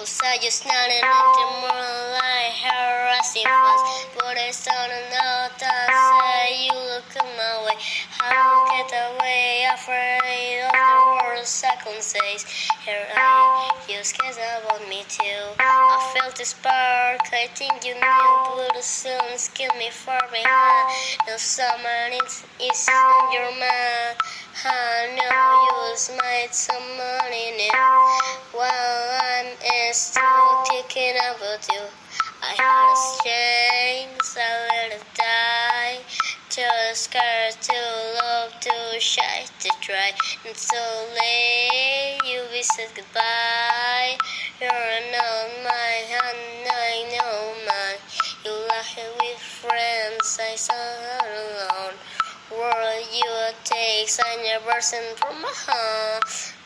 who saw you smiling in the moonlight, harassing us. But I started out and say you look my way. I won't get away, afraid of the world second says. Here I you scared about me too. I felt the spark, I think you knew, but the sun killed me far behind. No summer is on your mind. I know you smite somebody new. While I'm still thinking about you, I had a chance, I let it die. Too scared, too love, too shy to try. And so late, we said goodbye. You're not my hand, I know mine. You laughed with friends, I saw her alone. World you takes, I never sent from my heart.